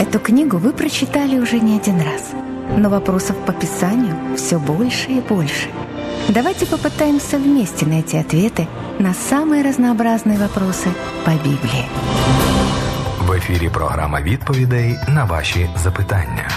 Эту книгу вы прочитали уже не один раз, но вопросов по Писанию все больше и больше. Давайте попытаемся вместе найти ответы на самые разнообразные вопросы по Библии. В ефірі програма відповідей на ваші запитання.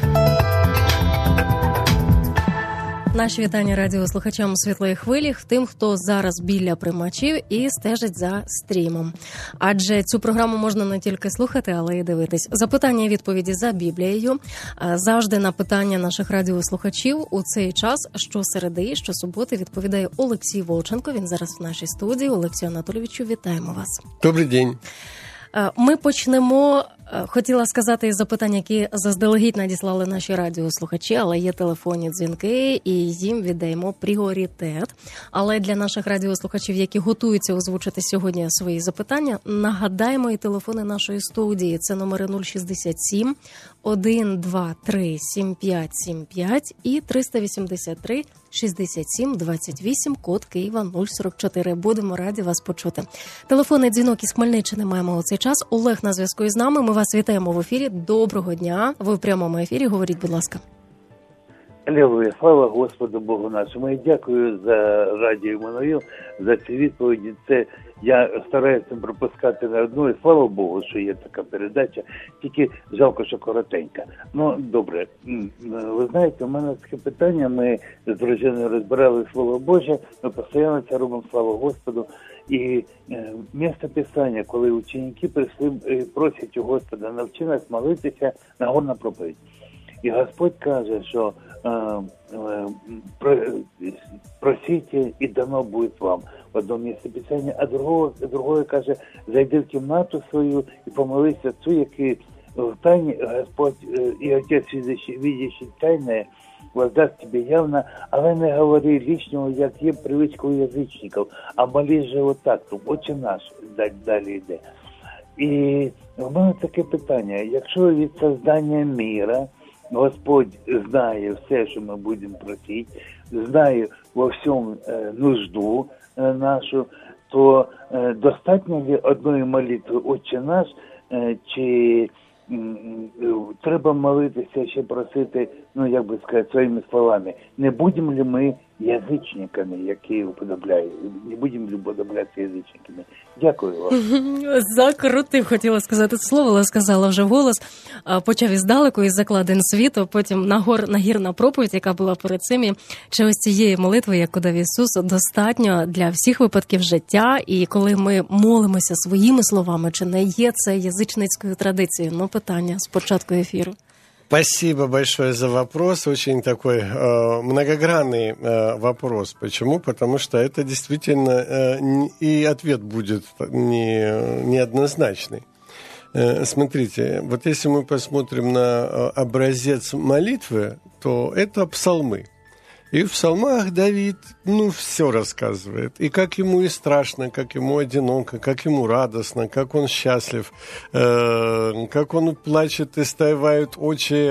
Наші вітання радіослухачам «Світлої хвилі», тим, хто зараз біля приймачів і стежить за стрімом. Адже цю програму можна не тільки слухати, але й дивитись. Запитання і відповіді за Біблією. Завжди на питання наших радіослухачів у цей час щосереди, щосуботи відповідає Олексій Волченко. Він зараз в нашій студії. Олексію Анатолійовичу, вітаємо вас. Добрий день. Ми почнемо, хотіла сказати, із запитань, які заздалегідь надіслали наші радіослухачі, але є телефонні дзвінки, і їм віддаємо пріоритет. Але для наших радіослухачів, які готуються озвучити сьогодні свої запитання, нагадаємо і телефони нашої студії. Це номери 067 123 7575 і 383 67 28, код Києва 044. Будемо раді вас почути. Телефонний дзвінок із Хмельниччини маємо у цей час. Олег на зв'язку із нами. Ми вас вітаємо в ефірі. Доброго дня. Ви в прямому ефірі. Говоріть, будь ласка. Алілуя, слава Господу Богу нашому. Я дякую за радіо Іммануїл, за ці відповіді. Це я стараюся пропускати на одну, і слава Богу, що є така передача, тільки жалко, що коротенька. Ну, добре. Ви знаєте, у мене таке питання, ми з дружиною розбирали Слово Боже, ми постійно це робимо, слава Господу. І місце Писання, коли ученики прийшли, просять у Господа, навчи нас молитися, Нагорна проповідь. І Господь каже, що просіть і дано буде вам в одному місці Писання, а другое каже, зайди в кімнату свою і помолись Отцу, який в тайні Господь і Отець, видящий тайне, воздасть тебе явно, але не говори лишнього, як є привичка у язичників, а молись же отак, Отче наш, далі йде. І в мене таке питання, якщо від создання міра Господь знає все, що ми будемо просити, знає во всьому нужду нашу, то достатньо ли одної молитви «Отче наш», чи треба молитися, ще просити, ну, як би сказати, своїми словами, не будемо ли ми язичниками, які уподобляють, не будемо ли уподоблятися язичниками. Дякую вам. Закрутив, хотіла сказати слово, але сказала вже вголос. Почав іздалеку, із закладин світу, потім нагірна проповідь, яка була перед цим. Чи ось цієї молитви, яку дав Ісус, достатньо для всіх випадків життя? І коли ми молимося своїми словами, чи не є це язичницькою традицією? Ну, питання з початку ефіру. Спасибо большое за вопрос. Очень такой многогранный вопрос. Почему? Потому что это действительно и ответ будет неоднозначный. Смотрите, вот если мы посмотрим на образец молитвы, то это псалмы. И в псалмах Давид, все рассказывает. И как ему и страшно, как ему одиноко, как ему радостно, как он счастлив, как он плачет и стаивают очи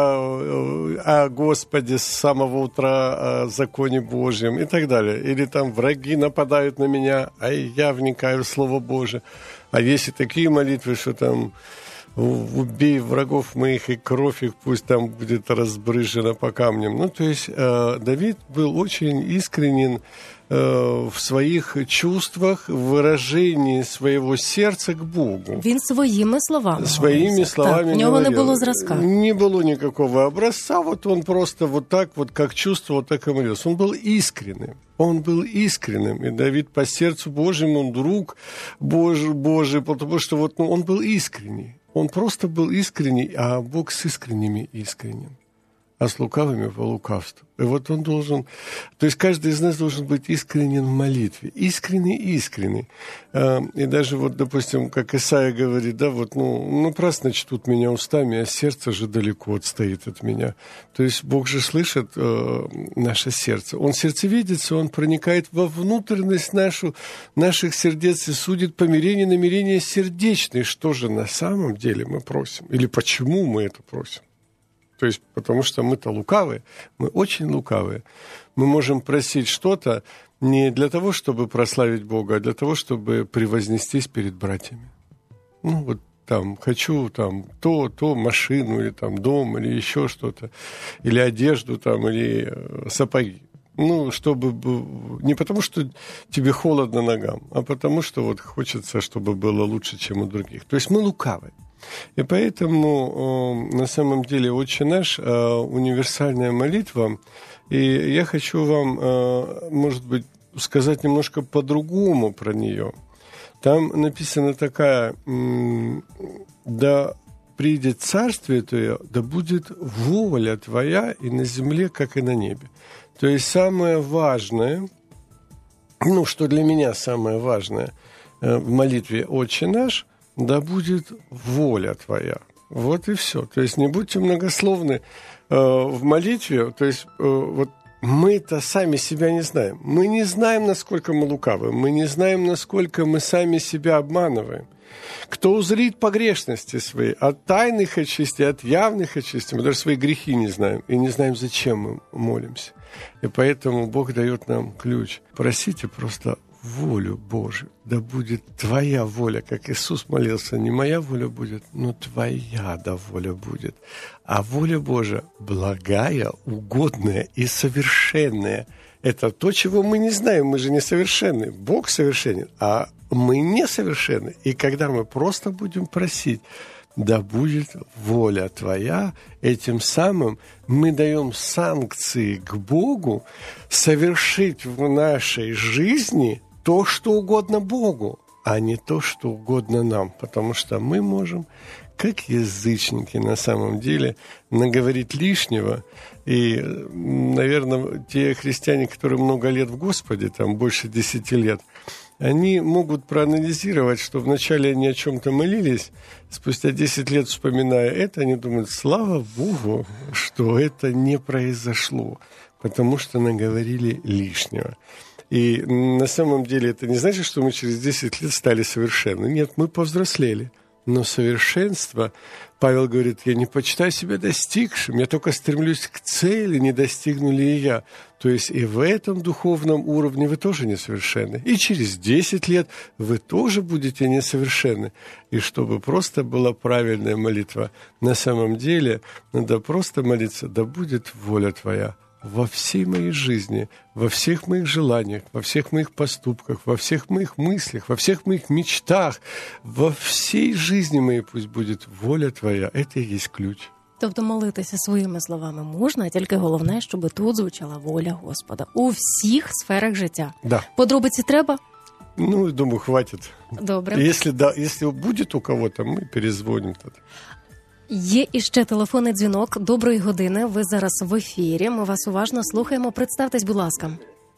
о Господе с самого утра, о законе Божьем и так далее. Или там враги нападают на меня, а я вникаю в Слово Божие. А есть и такие молитвы, что там убей врагов моих, и кровь их пусть там будет разбрызжена по камням. То есть Давид был очень искренен в своїх чувствах, в выражении своего сердца к Богу. Він своїми словами. Своими словами так, в нього говорил. не було зразка. Не было никакого образца, вот он просто вот так вот, как чувствовал, так и молился. Он был искренним. Он был искренним. И Давид по сердцу Божьему, он друг Божий, потому что вот, он был искренний. Он просто был искренний, а Бог с искренними искренен, а с лукавыми по лукавству. И вот он должен... То есть каждый из нас должен быть искренен в молитве. Искренний. И даже вот, допустим, как Исаия говорит, да, вот, напрасно чтут меня устами, а сердце же далеко отстоит от меня. То есть Бог же слышит наше сердце. Он сердцевидец, он проникает во внутренность наших сердец и судит помирение, намерения сердечные. Что же на самом деле мы просим? Или почему мы это просим? То есть, потому что мы-то лукавые, мы очень лукавые. Мы можем просить что-то не для того, чтобы прославить Бога, а для того, чтобы превознестись перед братьями. Вот там, хочу там то, машину, или там дом, или еще что-то, или одежду там, или сапоги. Ну, чтобы... Не потому, что тебе холодно ногам, а потому, что вот хочется, чтобы было лучше, чем у других. То есть мы лукавы. И поэтому на самом деле «Отче наш» универсальная молитва. И я хочу вам, может быть, сказать немножко по-другому про нее. Там написана такая: «Да придет царствие Твое, да будет воля Твоя и на земле, как и на небе». То есть самое важное, ну, что для меня самое важное в молитве «Отче наш», да будет воля Твоя. Вот и все. То есть не будьте многословны в молитве. То есть вот мы-то сами себя не знаем. Мы не знаем, насколько мы лукавы. Мы не знаем, насколько мы сами себя обманываем. Кто узрит погрешности свои, от тайных очистей, от явных очистей. Мы даже свои грехи не знаем. И не знаем, зачем мы молимся. И поэтому Бог дает нам ключ. Просите просто волю Божию. Да будет Твоя воля, как Иисус молился. Не моя воля будет, но Твоя да воля будет. А воля Божия благая, угодная и совершенная. Это то, чего мы не знаем. Мы же несовершенны. Бог совершенен, а мы несовершенны. И когда мы просто будем просить: да будет воля Твоя, этим самым мы даем санкции к Богу совершить в нашей жизни то, что угодно Богу, а не то, что угодно нам. Потому что мы можем, как язычники, на самом деле, наговорить лишнего. И, наверное, те христиане, которые много лет в Господе, там больше 10 лет, они могут проанализировать, что вначале они о чем-то молились, спустя 10 лет, вспоминая это, они думают: слава Богу, что это не произошло, потому что наговорили лишнего. И на самом деле это не значит, что мы через 10 лет стали совершенны. Нет, мы повзрослели. Но совершенство, Павел говорит, я не почитаю себя достигшим, я только стремлюсь к цели, не достигну ли и я. То есть и в этом духовном уровне вы тоже несовершенны. И через 10 лет вы тоже будете несовершенны. И чтобы просто была правильная молитва, на самом деле надо просто молиться: да будет воля Твоя во всей моей жизни, во всех моих желаниях, во всех моих поступках, во всех моих мыслях, во всех моих мечтах, во всей жизни моей пусть будет воля Твоя. Это и есть ключ. Тобто молитися своїми словами можна, тільки головне, щоб тут звучала воля Господа у всіх сферах життя. Да. Подробиці треба? Ну, думаю, хватит. Добре. Если будет у кого-то, мы перезвоним тогда. Є іще телефонний дзвінок. Доброї години. Ви зараз в ефірі. Ми вас уважно слухаємо. Представтесь, будь ласка.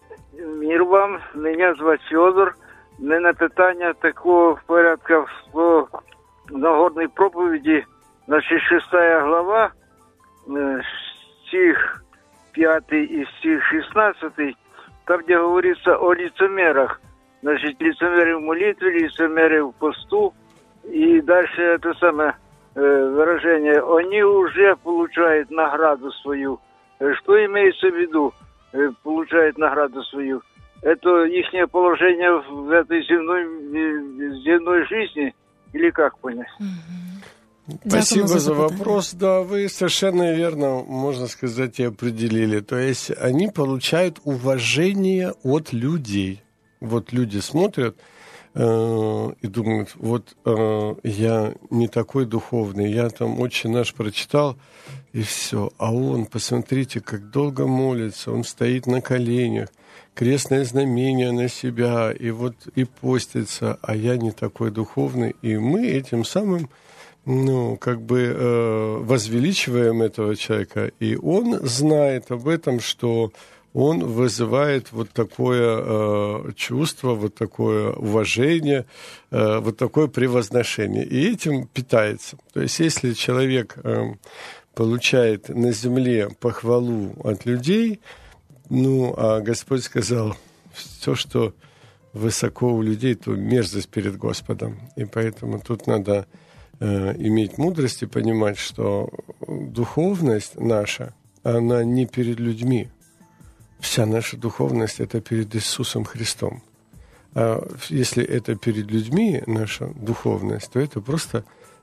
Мир вам. Меня звать Федор. Не на питання такого порядка в Нагорной проповеди, значит, 6 глава, стих 5 и стих 16, там, где говорится о лицемерах. Значит, лицемеры в молитве, лицемеры в посту. И дальше это самое выражение: они уже получают награду свою. Что имеется в виду? Получают награду свою. Это их положение в этой земной жизни, или как понять? Спасибо за вопрос. Да, вы совершенно верно, можно сказать, и определили. То есть они получают уважение от людей. Вот люди смотрят и думают: вот я не такой духовный, я там «Отче наш» прочитал, и все. А он, посмотрите, как долго молится, он стоит на коленях, крестное знамение на себя, и вот и постится, а я не такой духовный. И мы этим самым, возвеличиваем этого человека, и он знает об этом, что он вызывает вот такое чувство, вот такое уважение, вот такое превозношение. И этим питается. То есть если человек получает на земле похвалу от людей, а Господь сказал, все, что высоко у людей, то мерзость перед Господом. И поэтому тут надо иметь мудрость и понимать, что духовность наша, она не перед людьми. Вся наша духовность – это перед Иисусом Христом. А если это перед людьми, наша духовность, то это просто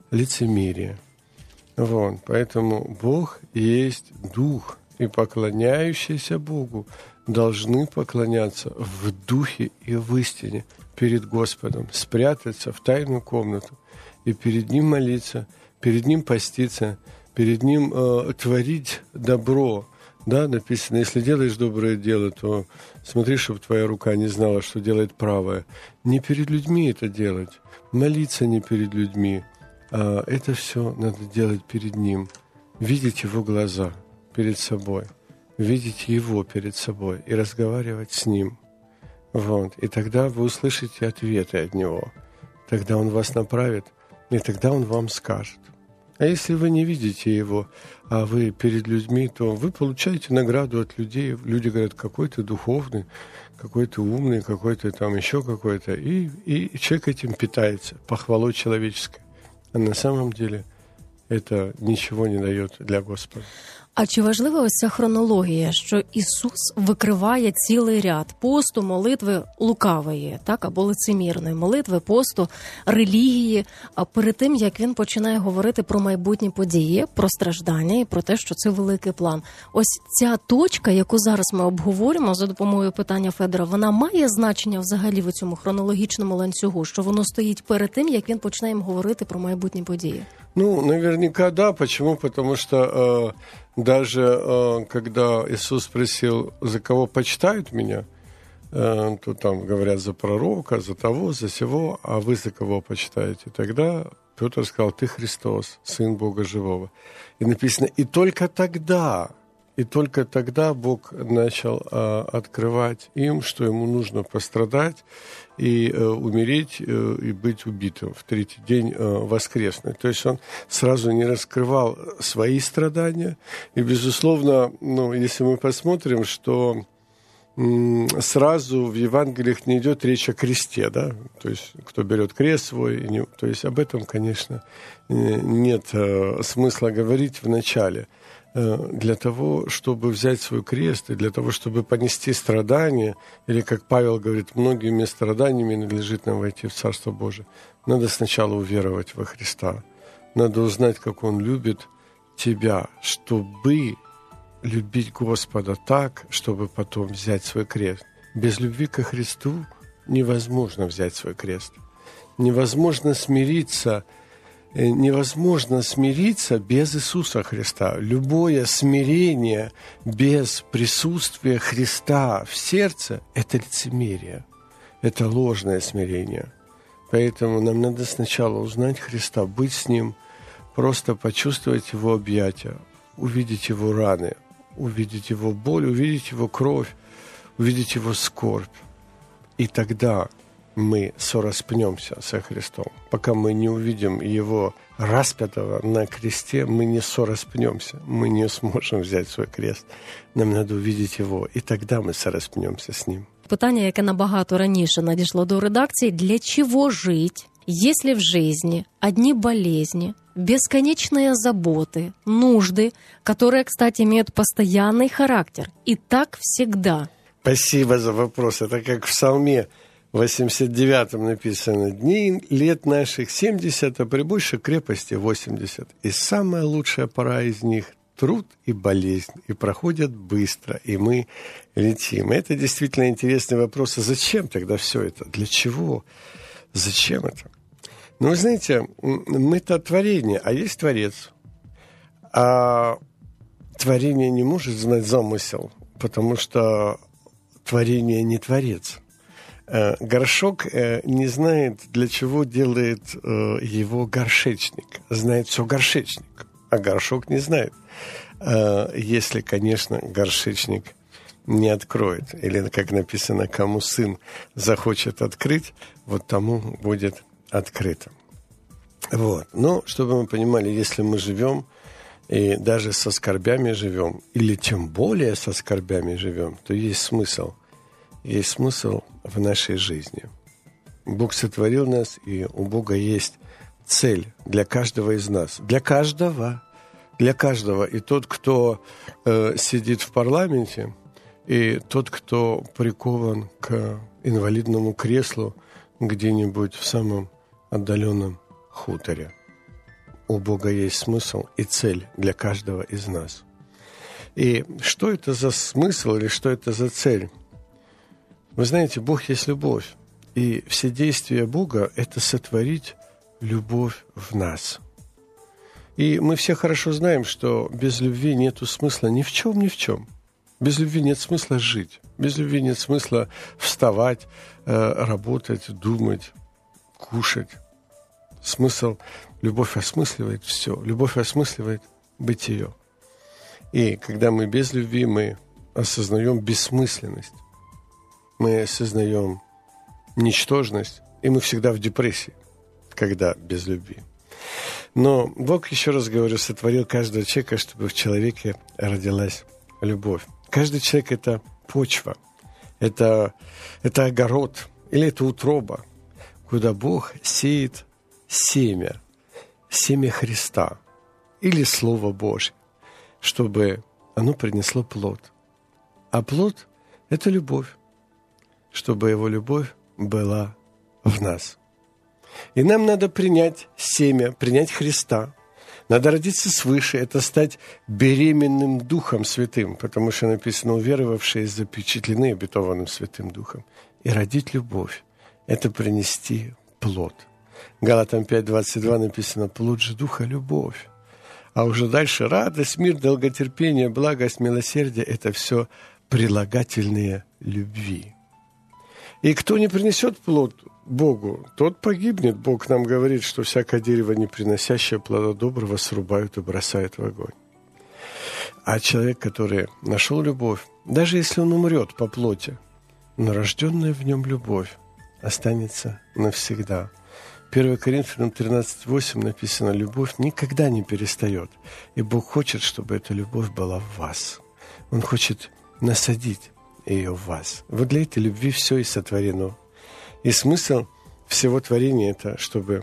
лицемерие. Вот. Поэтому Бог есть Дух, и поклоняющиеся Богу должны поклоняться в духе и в истине перед Господом, спрятаться в тайную комнату и перед Ним молиться, перед Ним поститься, перед Ним творить добро. Да, написано, если делаешь доброе дело, то смотри, чтобы твоя рука не знала, что делает правая. Не перед людьми это делать, молиться не перед людьми, а это все надо делать перед Ним, видеть Его глаза перед собой, видеть Его перед собой и разговаривать с Ним. Вот. И тогда вы услышите ответы от Него. Тогда Он вас направит, и тогда Он вам скажет. А если вы не видите Его, а вы перед людьми, то вы получаете награду от людей. Люди говорят, какой ты духовный, какой ты умный, какой ты там еще какой-то. И человек этим питается, похвалой человеческой. А на самом деле это ничего не дает для Господа. А чи важлива ось ця хронологія, що Ісус викриває цілий ряд посту, молитви лукавої, так, або лицемірної молитви, посту, релігії, а перед тим, як він починає говорити про майбутні події, про страждання і про те, що це великий план. Ось ця точка, яку зараз ми обговоримо за допомогою питання Федора, вона має значення взагалі в цьому хронологічному ланцюгу, що воно стоїть перед тим, як він почне їм говорити про майбутні події? Ну, наверняка да. Почему? Потому что даже когда Иисус спросил, за кого почитают меня, то там говорят за пророка, за того, за сего, а вы за кого почитаете? Тогда Петр сказал, ты Христос, Сын Бога Живого. И написано, и только тогда Бог начал открывать им, что ему нужно пострадать и умереть, и быть убитым в третий день воскреснуть. То есть он сразу не раскрывал свои страдания. И, безусловно, если мы посмотрим, что сразу в Евангелиях не идет речь о кресте, да, то есть кто берет крест свой, то есть об этом, конечно, нет смысла говорить в начале. Для того, чтобы взять свой крест, и для того, чтобы понести страдания, или, как Павел говорит, многими страданиями надлежит нам войти в Царство Божие, надо сначала уверовать во Христа. Надо узнать, как Он любит тебя, чтобы любить Господа так, чтобы потом взять свой крест. Без любви ко Христу невозможно взять свой крест. Невозможно смириться без Иисуса Христа. Любое смирение без присутствия Христа в сердце – это лицемерие, это ложное смирение. Поэтому нам надо сначала узнать Христа, быть с Ним, просто почувствовать Его объятия, увидеть Его раны, увидеть Его боль, увидеть Его кровь, увидеть Его скорбь. И тогда мы сораспнемся со Христом. Пока мы не увидим Его распятого на кресте, мы не сораспнемся, мы не сможем взять свой крест. Нам надо увидеть Его, и тогда мы сораспнемся с Ним. Питання, яке набагато раніше надійшло до редакції, для чего жить, если в жизни одни болезни, бесконечные заботы, нужды, которые, кстати, имеют постоянный характер, и так всегда? Спасибо за вопрос. Это как в Псалме 89-м написано: «Дни лет наших 70, а при большей крепости 80. И самая лучшая пора из них – труд и болезнь, и проходят быстро, и мы летим». Это действительно интересный вопрос. А зачем тогда все это? Для чего? Зачем это? Ну, вы знаете, мы-то творение, а есть Творец. А творение не может знать замысел, потому что творение не Творец. Горшок не знает, для чего делает его горшечник. Знает все горшечник, а горшок не знает. Если, конечно, горшечник не откроет. Или, как написано, кому сын захочет открыть, вот тому будет открыто. Вот. Но, чтобы мы понимали, если мы живем, и даже со скорбями живем, или тем более со скорбями живем, то есть смысл. Есть смысл в нашей жизни. Бог сотворил нас, и у Бога есть цель для каждого из нас. Для каждого. Для каждого. И тот, кто сидит в парламенте, и тот, кто прикован к инвалидному креслу где-нибудь в самом отдаленном хуторе. у Бога есть смысл и цель для каждого из нас. И что это за смысл или что это за цель? Вы знаете, Бог есть любовь. И все действия Бога – это сотворить любовь в нас. И мы все хорошо знаем, что без любви нету смысла ни в чем, ни в чем. Без любви нет смысла жить. Без любви нет смысла вставать, работать, думать, кушать. Любовь осмысливает все. Любовь осмысливает бытие. И когда мы без любви, мы осознаем бессмысленность. Мы осознаем ничтожность. И мы всегда в депрессии, когда без любви. Но Бог, еще раз говорю, сотворил каждого человека, чтобы в человеке родилась любовь. Каждый человек – это почва, это огород или это утроба, куда Бог сеет семя Христа или Слово Божье, чтобы оно принесло плод. А плод – это любовь, чтобы Его любовь была в нас. И нам надо принять семя, принять Христа. Надо родиться свыше, это стать беременным Духом Святым, потому что написано, уверовавшие запечатлены обетованным Святым Духом. И родить любовь – это принести плод. Галатам 5:22 написано, плод же Духа – любовь. А уже дальше радость, мир, долготерпение, благость, милосердие – это все прилагательные любви. И кто не принесет плод Богу, тот погибнет. Бог нам говорит, что всякое дерево, не приносящее плода доброго, срубают и бросают в огонь. А человек, который нашел любовь, даже если он умрет по плоти, но рожденная в нем любовь останется навсегда. 1 Коринфянам 13:8 написано, любовь никогда не перестает. И Бог хочет, чтобы эта любовь была в вас. Он хочет насадить ее в вас. Вот для этой любви все и сотворено. И смысл всего творения – это чтобы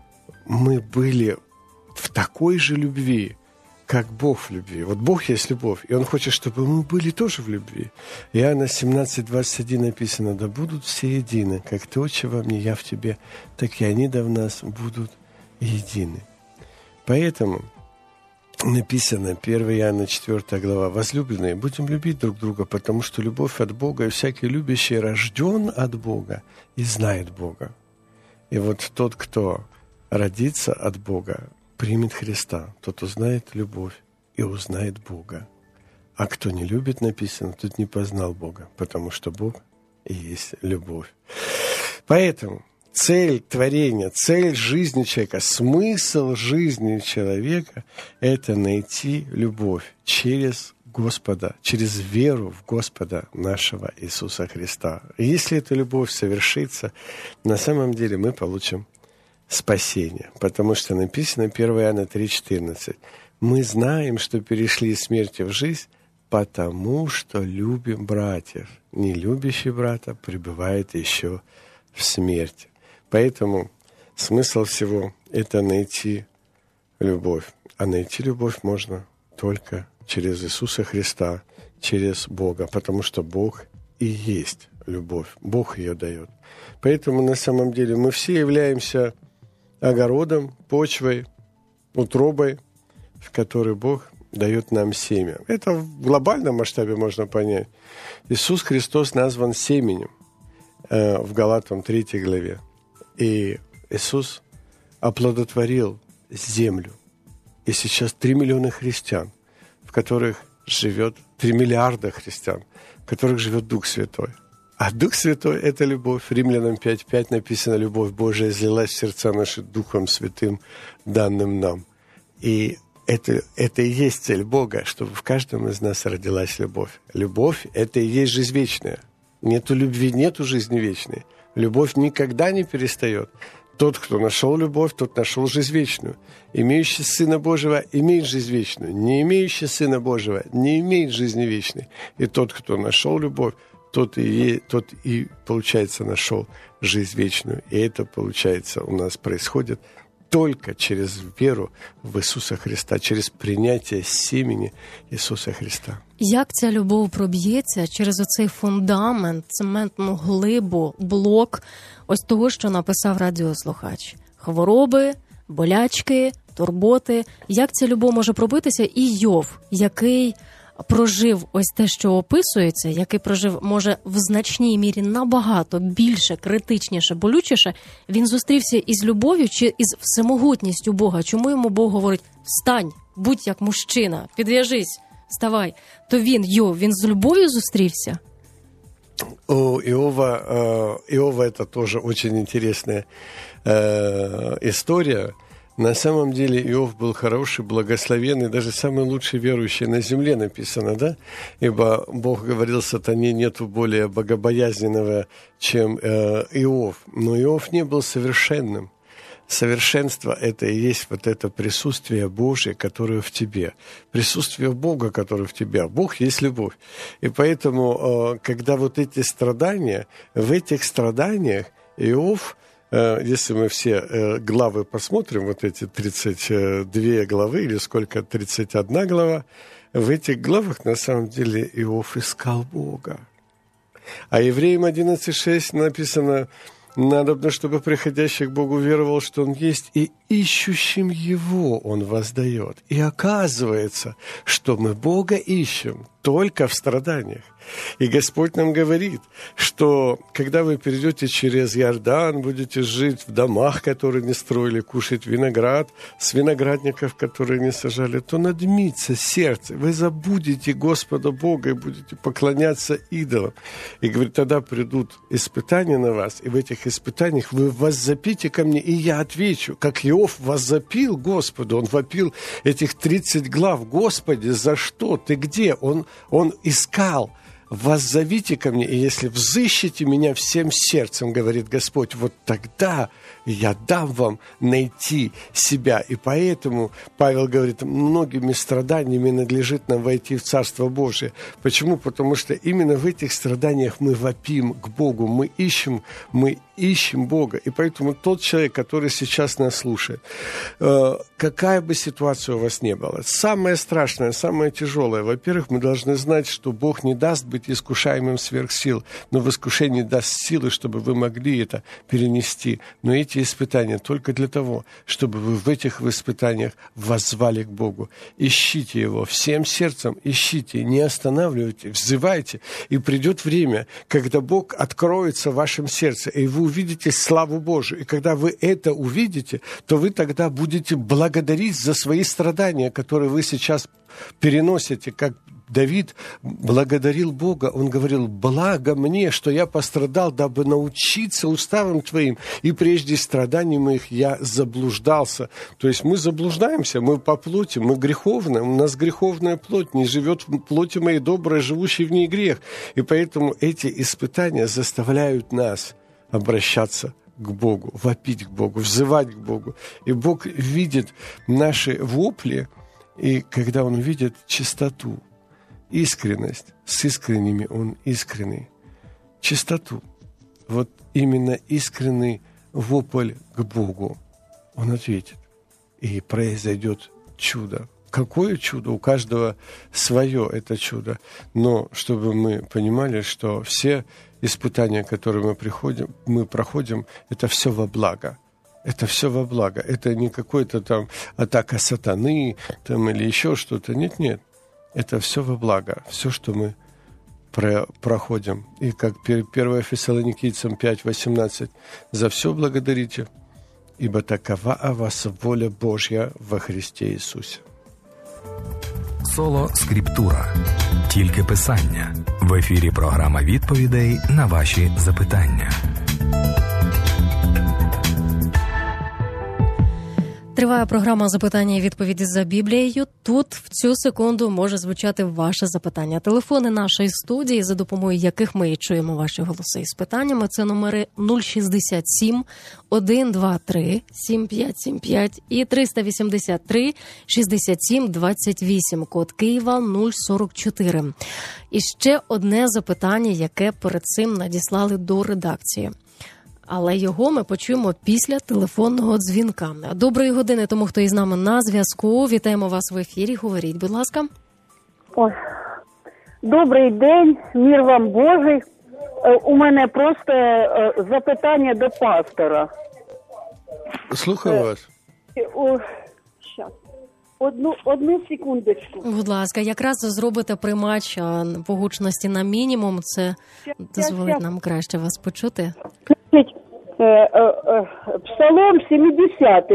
мы были в такой же любви, как Бог в любви. Вот Бог есть любовь, и Он хочет, чтобы мы были тоже в любви. Иоанна 17:21 написано, да будут все едины, как Ты, Отче, во мне, я в Тебе, так и они да в нас будут едины. Поэтому написано, 1 Иоанна 4 глава, возлюбленные, будем любить друг друга, потому что любовь от Бога, и всякий любящий рожден от Бога и знает Бога. И вот тот, кто родится от Бога, примет Христа, тот узнает любовь и узнает Бога. А кто не любит, написано, тот не познал Бога, потому что Бог и есть любовь. Поэтому цель творения, цель жизни человека, смысл жизни человека – это найти любовь через Господа, через веру в Господа нашего Иисуса Христа. И если эта любовь совершится, на самом деле мы получим спасение. Потому что написано 1 Иоанна 3:14. Мы знаем, что перешли из смерти в жизнь, потому что любим братьев. Не любящий брата пребывает еще в смерти. Поэтому смысл всего – это найти любовь. А найти любовь можно только через Иисуса Христа, через Бога, потому что Бог и есть любовь. Бог ее дает. Поэтому на самом деле мы все являемся огородом, почвой, утробой, в которой Бог дает нам семя. Это в глобальном масштабе можно понять. Иисус Христос назван семенем в Галатам 3 главе. И Иисус оплодотворил землю. И сейчас 3 миллиона христиан, в которых живет 3 миллиарда христиан, в которых живет Дух Святой. А Дух Святой – это любовь. Римлянам 5:5 написано, любовь Божия излилась в сердца наши Духом Святым, данным нам. И это и есть цель Бога, чтобы в каждом из нас родилась любовь. Любовь – это и есть жизнь вечная. Нету любви, нету жизни вечной. Любовь никогда не перестает. Тот, кто нашел любовь, тот нашел жизнь вечную. Имеющий Сына Божьего имеет жизнь вечную. Не имеющий Сына Божьего не имеет жизни вечной. И тот, кто нашел любовь, тот и получается, нашел жизнь вечную. И это, получается, у нас происходит только через веру в Ісуса Христа, через прийняття сімені Ісуса Христа. Як ця любов проб'ється через оцей фундамент, цементну глибу, блок ось того, що написав радіослухач? Хвороби, болячки, турботи. Як ця любов може пробитися? І Йов, який прожив ось те, що описується, який прожив, може, в значній мірі набагато більше, критичніше, болючіше, він зустрівся із любов'ю чи із всемогутністю Бога? Чому йому Бог говорить: «Встань, будь як мужчина, підв'яжись, вставай». То він з любов'ю зустрівся? У Иова это тоже очень интересная история. На самом деле Иов был хороший, благословенный, даже самый лучший верующий на земле, написано, да? Ибо Бог говорил сатане: нету более богобоязненного, чем Иов. Но Иов не был совершенным. Совершенство – это и есть вот это присутствие Божие, которое в тебе. Присутствие Бога, которое в тебе. Бог есть любовь. И поэтому, когда вот эти страдания, в этих страданиях Иов, если мы все главы посмотрим, вот эти 32 главы, или сколько, 31 глава, в этих главах на самом деле Иов искал Бога. А Евреям 11:6 написано: надобно, чтобы приходящий к Богу веровал, что Он есть, и ищущим Его Он воздает. И оказывается, что мы Бога ищем только в страданиях. И Господь нам говорит, что когда вы перейдете через Иордан, будете жить в домах, которые не строили, кушать виноград с виноградников, которые не сажали, то надмится сердце. Вы забудете Господа Бога и будете поклоняться идолам. И говорит, тогда придут испытания на вас, и в этих испытаниях вы воззапите ко мне, и я отвечу. Как Иов воззапил Господу, он вопил этих 30 глав: Господи, за что? Ты где? Он искал. «Воззовите ко мне, и если взыщете меня всем сердцем, — говорит Господь, — вот тогда я дам вам найти себя». И поэтому Павел говорит, многими страданиями надлежит нам войти в Царство Божие. Почему? Потому что именно в этих страданиях мы вопим к Богу, мы ищем Бога. И поэтому тот человек, который сейчас нас слушает, какая бы ситуация у вас ни была, самое страшное, самое тяжелое, во-первых, мы должны знать, что Бог не даст быть искушаемым сверх сил, но в искушении даст силы, чтобы вы могли это перенести. Но эти испытания только для того, чтобы вы в этих испытаниях воззвали к Богу. Ищите Его всем сердцем, ищите, не останавливайте, взывайте. И придет время, когда Бог откроется в вашем сердце, и вы увидите славу Божию. И когда вы это увидите, то вы тогда будете благодарить за свои страдания, которые вы сейчас переносите, как Давид благодарил Бога. Он говорил: «Благо мне, что я пострадал, дабы научиться уставам Твоим, и прежде страданий моих я заблуждался». То есть мы заблуждаемся, мы по плоти, мы греховны, у нас греховная плоть, не живет в плоти моей добрая, живущий в ней грех. И поэтому эти испытания заставляют нас обращаться к Богу, вопить к Богу, взывать к Богу. И Бог видит наши вопли, и когда Он видит чистоту, искренность, с искренними Он искренний, чистоту, вот именно искренний вопль к Богу, Он ответит, и произойдет чудо. Какое чудо? У каждого свое это чудо. Но чтобы мы понимали, что все испытания, которые мы проходим, это все во благо. Это все во благо. Это не какой-то там атака сатаны там, или еще что-то. Нет. Это все во благо. Все, что мы проходим. И как 1 Фессалоникийцам 5:18: «За все благодарите, ибо такова о вас воля Божья во Христе Иисусе». Соло Скриптура. Тільки писання. В ефірі програма відповідей на ваші запитання. Триває програма «Запитання і відповіді за Біблією». Тут в цю секунду може звучати ваше запитання. Телефони нашої студії, за допомогою яких ми чуємо ваші голоси із питаннями, це номери 067 123 7575 і 383 67 28, код Києва 044. І ще одне запитання, яке перед цим надіслали до редакції. Але його ми почуємо після телефонного дзвінка. Доброї години тому, хто із нами на зв'язку. Вітаємо вас в ефірі. Говоріть, будь ласка. Добрий день, мир вам Божий. У мене просто запитання до пастора. Слухаю вас. Щас. Одну секундочку. Будь ласка, якраз зробите приймач по гучності на мінімум. Це дозволить нам краще вас почути. Значить, Псалом 70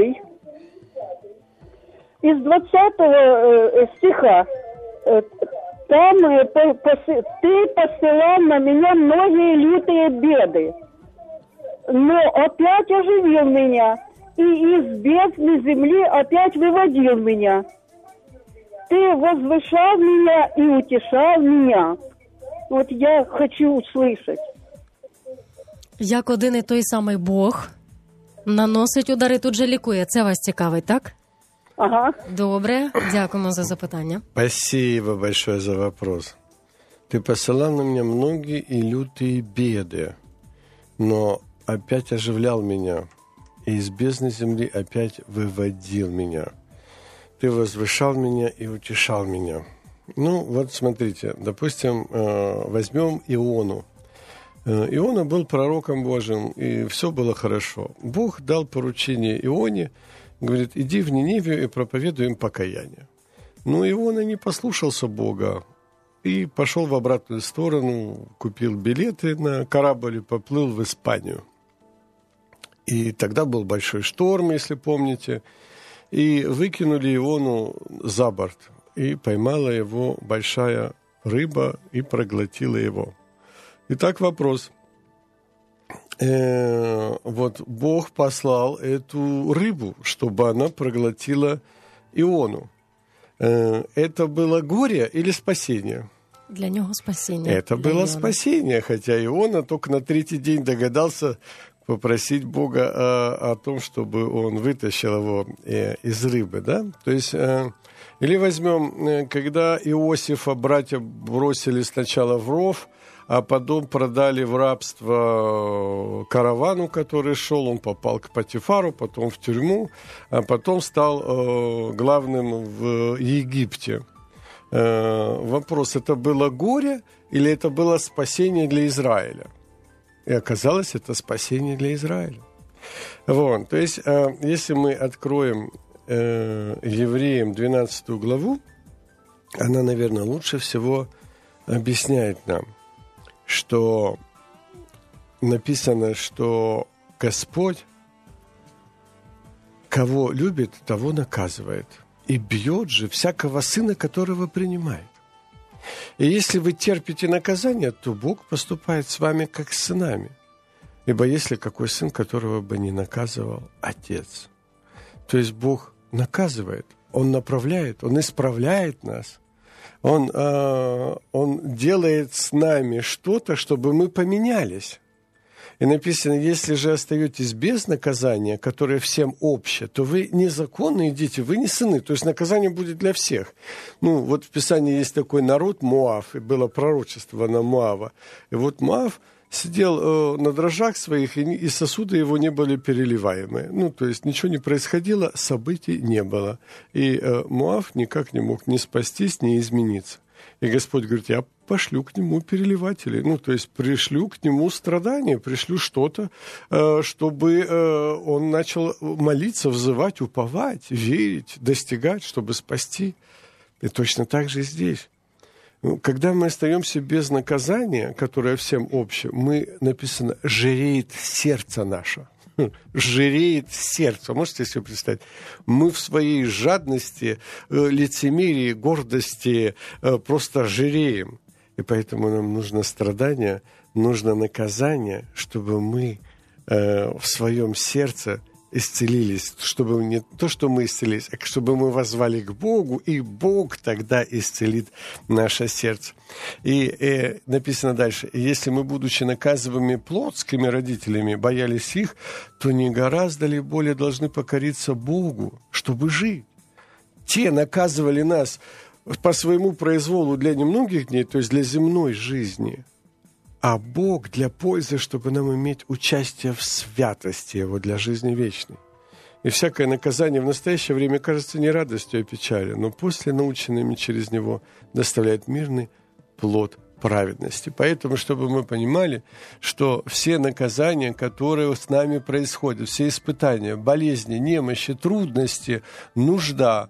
із 20 стиха. Там ты посылал на меня многие лютые беды, но опять оживил меня, и из бездны земли опять выводил меня. Ты возвышал меня и утешал меня. Вот я хочу услышать. Як один і той самий Бог наносить удари, тут же лікує. Це вас цікавить, так? Ага. Добре, дякуємо за запитання. Спасибо большое за вопрос. Ты посылал на меня многие и лютые беды, но опять оживлял меня, и из бездны земли опять выводил меня. Ты возвышал меня и утешал меня. Ну, вот смотрите, допустим, возьмем Иону. Иона был пророком Божьим, и все было хорошо. Бог дал поручение Ионе, говорит, иди в Ниневию и проповедуй им покаяние. Но Иона не послушался Бога и пошел в обратную сторону, купил билеты на корабль и поплыл в Испанию. И тогда был большой шторм, если помните, и выкинули Иону за борт, и поймала его большая рыба и проглотила его. Итак, вопрос. Вот Бог послал эту рыбу, чтобы она проглотила Иону. Это было горе или спасение? Для нього спасіння. Это было спасение, хотя Иона только на третий день догадался попросить Бога о том, чтобы он вытащил его из рыбы, да? То есть, или возьмем, когда Иосифа братья бросили сначала в ров, а потом продали в рабство каравану, который шел, он попал к Потифару, потом в тюрьму, а потом стал главным в Египте. Вопрос, это было горе или это было спасение для Израиля? И оказалось, это спасение для Израиля. Вот, то есть, если мы откроем Евреям 12 главу, она, наверное, лучше всего объясняет нам, что написано, что Господь, кого любит, того наказывает, и бьет же всякого сына, которого принимает. И если вы терпите наказание, то Бог поступает с вами как с сынами. Ибо если какой сын, которого бы не наказывал отец. То есть Бог наказывает, Он направляет, Он исправляет нас. Он делает с нами что-то, чтобы мы поменялись. И написано, если же остаетесь без наказания, которое всем обще, то вы незаконные дети, вы не сыны. То есть наказание будет для всех. Ну, вот в Писании есть такой народ Моав, и было пророчество на Моава. И вот Моав сидел на дрожжах своих, и сосуды его не были переливаемые. Ну, то есть ничего не происходило, событий не было. И Моав никак не мог ни спастись, ни измениться. И Господь говорит, я пошлю к нему переливателей. Ну, то есть пришлю к нему страдания, пришлю что-то, чтобы он начал молиться, взывать, уповать, верить, достигать, чтобы спасти. И точно так же и здесь. Когда мы остаемся без наказания, которое всем общее, мы, написано, жиреет сердце наше. Жиреет сердце. Можете себе представить? Мы в своей жадности, лицемерии, гордости просто жиреем. И поэтому нам нужно страдание, нужно наказание, чтобы мы в своем сердце исцелились, чтобы не то, что мы исцелились, а чтобы мы воззвали к Богу, и Бог тогда исцелит наше сердце. И написано дальше, если мы, будучи наказываемыми плотскими родителями, боялись их, то не гораздо ли более должны покориться Богу, чтобы жить? Те наказывали нас по своему произволу для немногих дней, то есть для земной жизни, а Бог для пользы, чтобы нам иметь участие в святости Его для жизни вечной. И всякое наказание в настоящее время кажется не радостью, а печалью, но после, наученными через него, доставляет мирный плод праведности. Поэтому, чтобы мы понимали, что все наказания, которые с нами происходят, все испытания, болезни, немощи, трудности, нужда,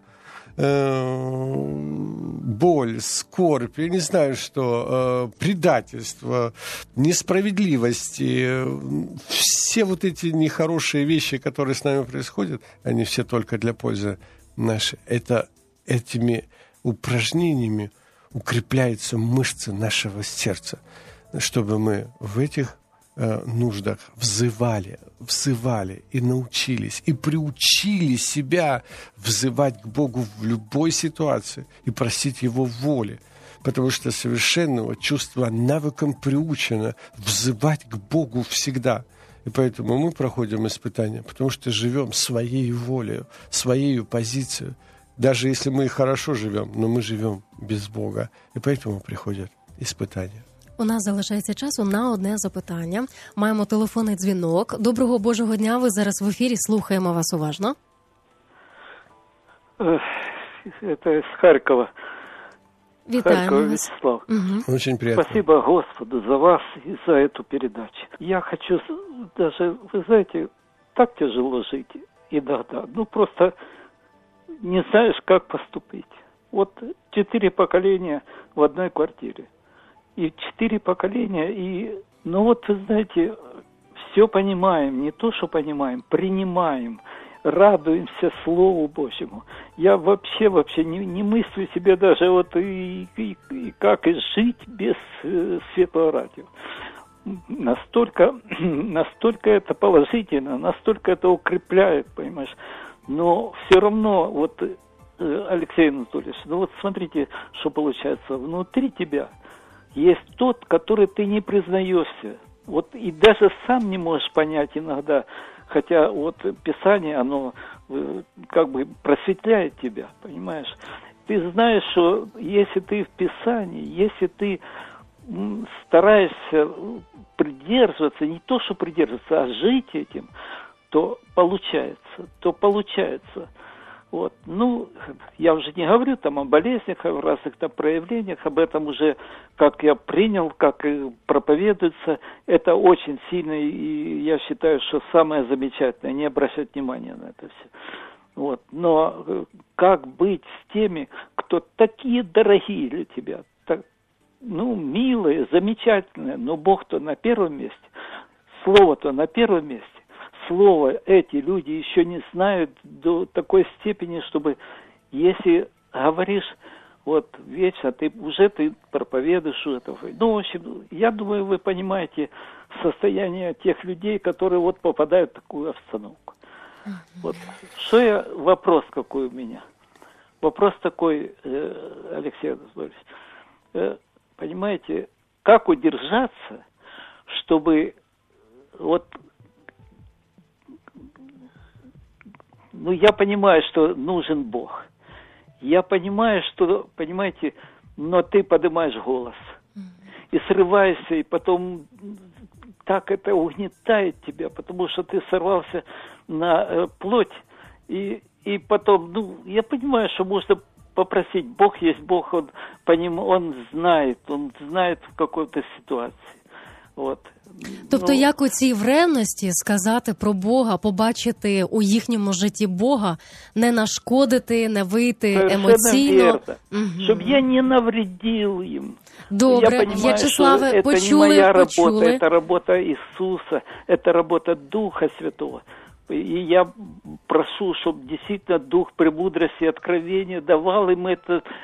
боль, скорбь, я не знаю что, предательство, несправедливости, все вот эти нехорошие вещи, которые с нами происходят, они все только для пользы нашей. Это этими упражнениями укрепляются мышцы нашего сердца, чтобы мы в этих нуждах взывали и научились, и приучили себя взывать к Богу в любой ситуации и просить Его воли. Потому что совершенного чувства навыком приучено взывать к Богу всегда. И поэтому мы проходим испытания, потому что живем своей волей, своей позицией. Даже если мы хорошо живем, но мы живем без Бога. І поэтому приходять іспитання. У нас залишається часу на одне запитання. Маємо телефонний дзвінок. Доброго Божого дня, ви зараз в ефірі, слухаємо вас уважно. Это из Харькова. Вітаємо Харькова, вас. Вячеслав. Угу. Очень приятно. Спасибо Господу за вас и за эту передачу. Я хочу даже, вы знаете, так тяжело жить иногда. Ну, просто не знаешь, как поступить. Вот 4 поколения в одной квартире. И 4 поколения, и, ну вот, вы знаете, все понимаем, не то, что понимаем, принимаем, радуемся Слову Божьему. Я вообще не мыслю себе даже вот и как жить без светлого радио. Настолько это положительно, настолько это укрепляет, понимаешь. Но все равно, вот, Алексей Анатольевич, ну вот смотрите, что получается. Внутри тебя есть тот, который ты не признаешься. Вот и даже сам не можешь понять иногда, хотя вот Писание, оно как бы просветляет тебя, понимаешь. Ты знаешь, что если ты в Писании, если ты стараешься придерживаться, не то что придерживаться, а жить этим, то получается. Вот. Ну, я уже не говорю там о болезнях, о разных там проявлениях, об этом уже, как я принял, как и проповедуется, это очень сильно, и я считаю, что самое замечательное, не обращать внимания на это все. Вот. Но как быть с теми, кто такие дорогие для тебя, так, ну, милые, замечательные, но Бог-то на первом месте, Слово-то на первом месте. Слово эти люди еще не знают до такой степени, чтобы, если говоришь вот вечно, ты проповедуешь это. Ну, в общем, я думаю, вы понимаете состояние тех людей, которые вот попадают в такую обстановку. Вот. Вопрос какой у меня? Вопрос такой, Алексей Анатольевич. Понимаете, как удержаться, чтобы вот... Ну, я понимаю, что нужен Бог. Я понимаю, что, понимаете, но ты поднимаешь голос. И срываешься, и потом так это угнетает тебя, потому что ты сорвался на плоть. И потом, ну, я понимаю, что можно попросить. Бог есть Бог, Он знает в какой-то ситуации. Вот. Тобто, як у цій ревності сказати про Бога, побачити у їхньому житті Бога, не нашкодити, не вийти емоційно. Щоб я не навредив їм. Добре, я понимаю, В'ячеславе, что почули, это не моя почули. Работа, это работа Иисуса, это работа Духа Святого. И я прошу, чтобы действительно Дух премудрости и откровения давал им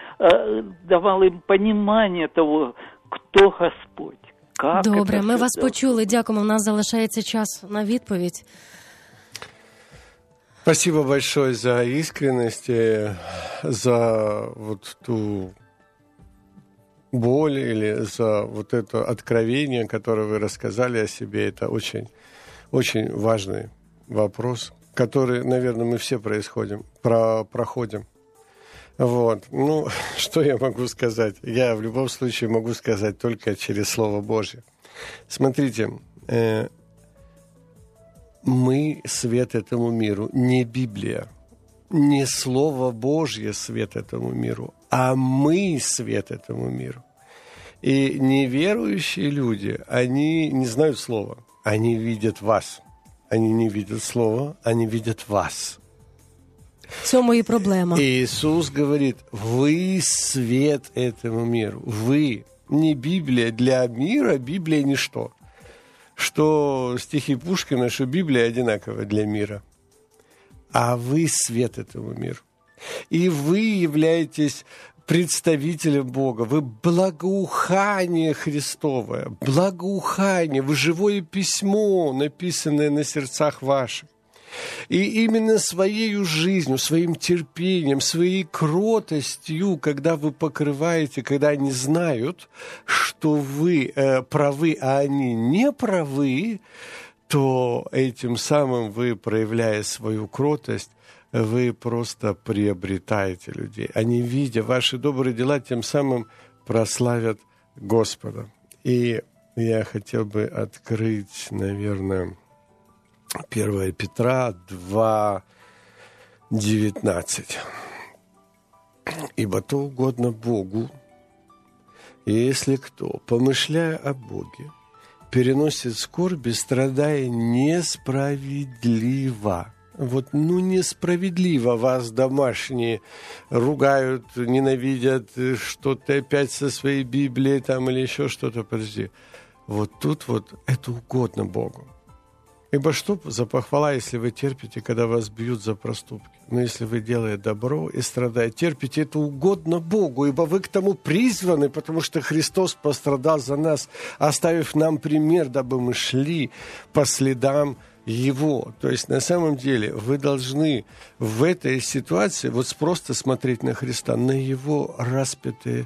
понимание того, кто Господь. Добре, ми вас почули. Дякуємо. У нас залишається час на відповідь. Спасибо большое за искренность, за вот ту боль или за вот это откровение, которое вы рассказали о себе. Это очень, очень важный вопрос, который, наверное, мы все проходим. Вот. Ну, что я могу сказать? Я в любом случае могу сказать только через Слово Божье. Смотрите, мы свет этому миру, не Библия, не Слово Божье свет этому миру, а мы свет этому миру. И неверующие люди, они не знают слова. Они видят вас. Они не видят слова, они видят вас. В цьому і проблема. Иисус говорит, вы свет этому миру. Вы не Библия для мира, Библия ничто. Что стихи Пушкина, что Библия одинакова для мира. А вы свет этому миру. И вы являетесь представителем Бога. Вы благоухание Христовое. Благоухание. Вы живое письмо, написанное на сердцах ваших. И именно своей жизнью, своим терпением, своей кротостью, когда вы покрываете, когда они знают, что вы правы, а они не правы, то этим самым вы, проявляя свою кротость, вы просто приобретаете людей. Они, видя ваши добрые дела, тем самым прославят Господа. И я хотел бы открыть, наверное, 1 Петра 2:19. «Ибо то угодно Богу, если кто, помышляя о Боге, переносит скорби, страдая несправедливо». Вот, несправедливо вас домашние ругают, ненавидят, что-то опять со своей Библией там или еще что-то, подожди. Вот тут вот это угодно Богу. Ибо что за похвала, если вы терпите, когда вас бьют за проступки? Но если вы, делая добро и страдая, терпите, это угодно Богу, ибо вы к тому призваны, потому что Христос пострадал за нас, оставив нам пример, дабы мы шли по следам Его. То есть, на самом деле, вы должны в этой ситуации вот просто смотреть на Христа, на Его распятое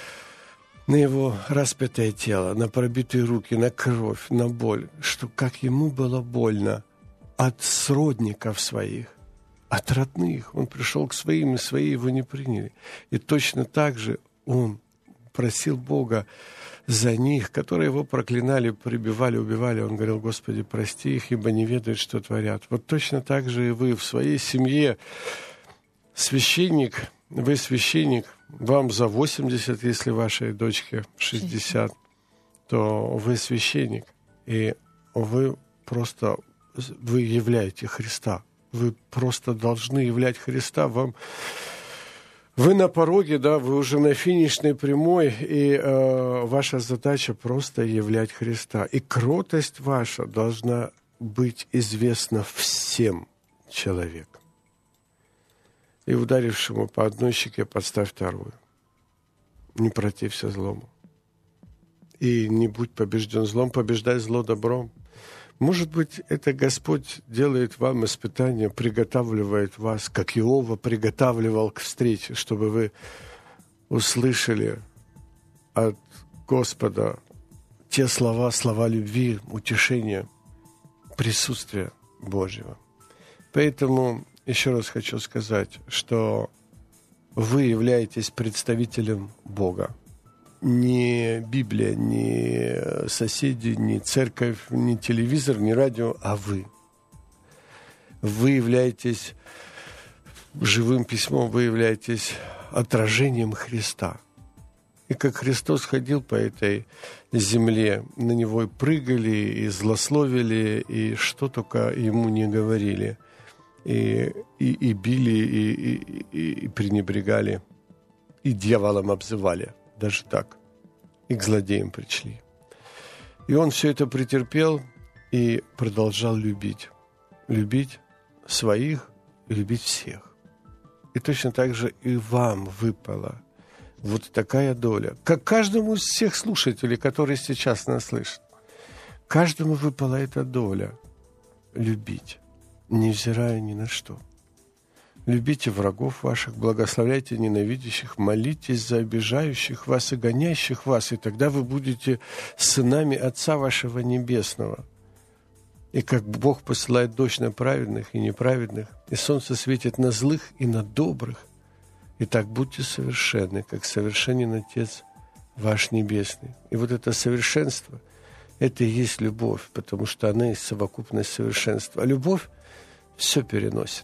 тело, на пробитые руки, на кровь, на боль, что как Ему было больно от сродников своих, от родных. Он пришел к своим, и свои Его не приняли. И точно так же Он просил Бога за них, которые Его проклинали, прибивали, убивали. Он говорил: Господи, прости их, ибо не ведают, что творят. Вот точно так же и вы в своей семье. Священник, вы священник, вам за 80, если вашей дочке 60, то вы священник, и вы являете Христа. Вы просто должны являть Христа. Вы на пороге, да, вы уже на финишной прямой, и ваша задача просто являть Христа. И кротость ваша должна быть известна всем человекам. И ударившему по одной щеке подставь вторую. Не протився злому. И не будь побежден злом, побеждай зло добром. Может быть, это Господь делает вам испытание, приготавливает вас, как Иова приготавливал к встрече, чтобы вы услышали от Господа те слова любви, утешения, присутствия Божьего. Поэтому еще раз хочу сказать, что вы являетесь представителем Бога. Не Библия, не соседи, не церковь, не телевизор, не радио, а вы. Вы являетесь живым письмом, вы являетесь отражением Христа. И как Христос ходил по этой земле, на Него и прыгали, и злословили, и что только Ему не говорили. И били, и пренебрегали, и дьяволом обзывали. Даже так. И к злодеям пришли. И он все это претерпел и продолжал любить. Любить своих, любить всех. И точно так же и вам выпала вот такая доля. Как каждому из всех слушателей, которые сейчас нас слышат. Каждому выпала эта доля. Любить, невзирая ни на что. Любите врагов ваших, благословляйте ненавидящих, молитесь за обижающих вас и гонящих вас, и тогда вы будете сынами Отца вашего Небесного. И как Бог посылает дождь на праведных и неправедных, и солнце светит на злых и на добрых, и так будьте совершенны, как совершенен Отец ваш Небесный. И вот это совершенство, это и есть любовь, потому что она есть совокупность совершенства. А любовь все переносит.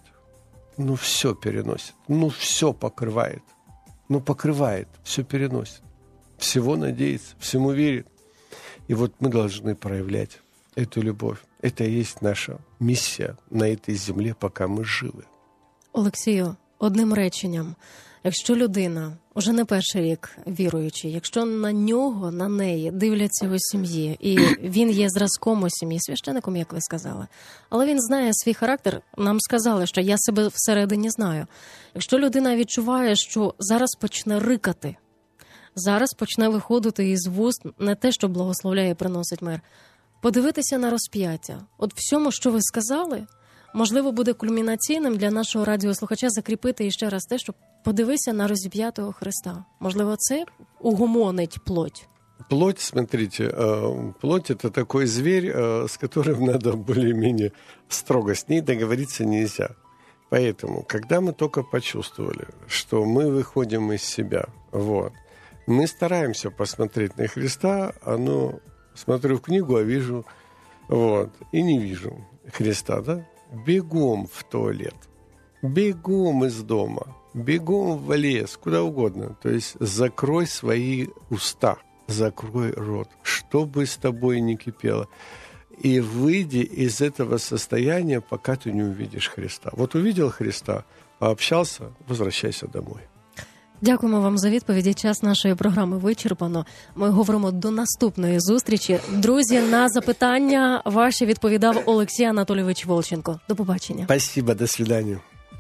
Все переносит. Все покрывает. Покрывает, все переносит. всего надеется, всему верит. И вот мы должны проявлять эту любовь. Это и есть наша миссия на этой земле, пока ми живі. Олексію, одним реченням. Якщо людина, уже не перший рік віруючий, якщо на нього, на неї дивляться у сім'ї, і він є зразком у сім'ї, священником, як ви сказали, але він знає свій характер, нам сказали, що я себе всередині знаю. Якщо людина відчуває, що зараз почне рикати, зараз почне виходити із вуст не те, що благословляє і приносить мир, подивитися на розп'яття. От всьому, що ви сказали, можливо, буде кульмінаційним для нашого радіослухача закріпити іще раз те, що подивися на розіп'ятого Христа. Можливо, це угомонить плоть. Плоть, смотрите, плоть – это такой зверь, с которым надо более-менее строго. С ней договориться нельзя. Поэтому, когда мы только почувствовали, что мы выходим из себя, вот, мы стараемся посмотреть на Христа, смотрю в книгу, а вижу, вот, и не вижу Христа, да? Бегом в туалет, бегом из дома, бегом в лес, куда угодно. То есть закрой свои уста, закрой рот, что бы с тобой ни кипело. И выйди из этого состояния, пока ты не увидишь Христа. Вот увидел Христа, пообщался, возвращайся домой. Дякуємо вам за відповіді. Час нашої програми вичерпано. Ми говоримо до наступної зустрічі. Друзі, на запитання ваші відповідав Олексій Анатолійович Волченко. До побачення. Спасибо, до свидания.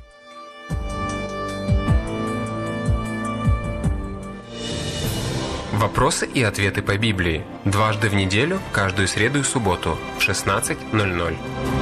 Вопросы и ответы по Библии. Дважды в неделю, каждую среду и субботу в 16:00.